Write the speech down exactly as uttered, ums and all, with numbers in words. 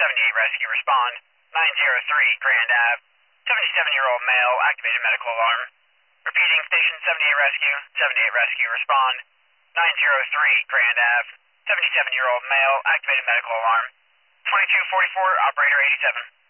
seventy-eight Rescue, respond. nine zero three Grand Ave. seventy-seven-year-old male, activated medical alarm. Repeating, Station seventy-eight Rescue. seventy-eight Rescue, respond. nine zero three Grand Ave. seventy-seven-year-old male, activated medical alarm. twenty-two forty-four, operator eighty-seven.